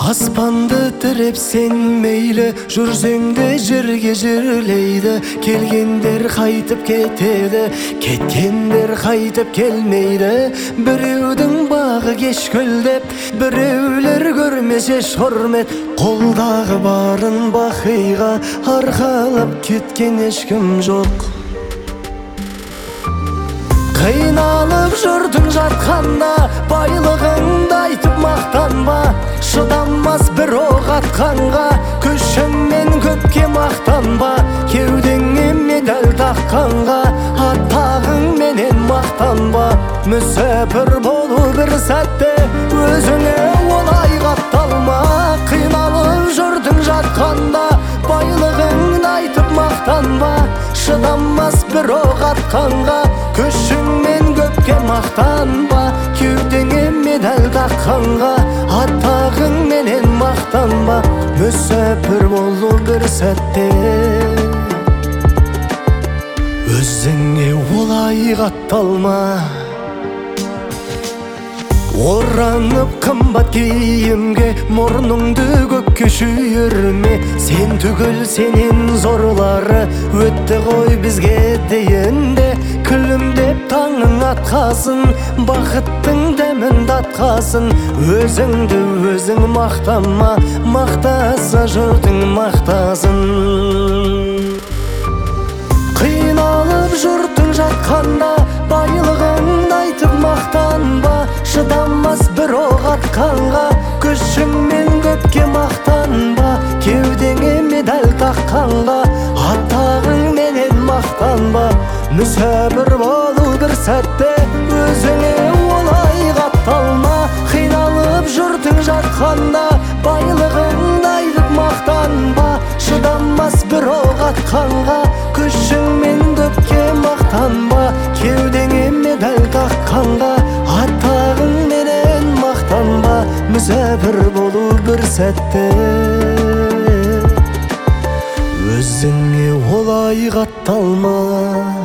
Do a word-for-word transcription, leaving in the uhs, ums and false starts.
Аспанды тіреп сен мейлі, жүрсең де жерге жерлейді. Келгендер қайтып кетеді, кеткендер қайтып келмейді. Біреудің бағы кеш көлдеп, біреулер көрмес еш құрмет. Қолдағы барын бақиға арқалап кеткен ешкім жоқ. Қиналып жүрдің жатқанда, байлығыңды айтып мақтанба. Шыдамас бір оқ атқанға, күшіңмен көпке мақтанба. Кеудеңе медаль таққанға, атағыңменен мақтанба. Мүсәпір болу бір сәтте, өзіңе олай қатталма. Қиналып жүрдің жатқанда, байлығыңды айтып мақтанба. Шыдамас бір оқ атқанға, күшіңмен көпке мақтанба. Кеудеңе медаль таққанға, атағыңменен мақтанба. Мүсәпір болу бір сәтте, өзіңе олай қатталма. Оранып қымбат киімге, мұрныңды көкке шүйірме. Сен түгіл сенен зорлары өтті ғой бізге дейінде. Күлімдеп таңың атқасын, бақыттың дәмін татқасын. Өзіңді өзің мақтама, мақтаса жұртың мақтасын. Қиналып жүртің жатқанда, байлығыңды айтып мақтанба. Шыдамас бір оқ атқанға, күшіңмен көпке мақтанба. Кеудеңе медаль таққанға, атағыңменен мақтанба. Мүсәпір болу бір сәтте, өзіңе олай қатталма. Қиналып жүртің жатқанда, байлығыңды айтып мақтанба. Шыдамас бір оқ атқанға, күшіңмен көпке мақтанба. Кеудеңе медаль таққанға, атағыңменен мақтанба. Мүсәпір болу бір сәтте, өзіңе олай қатталма.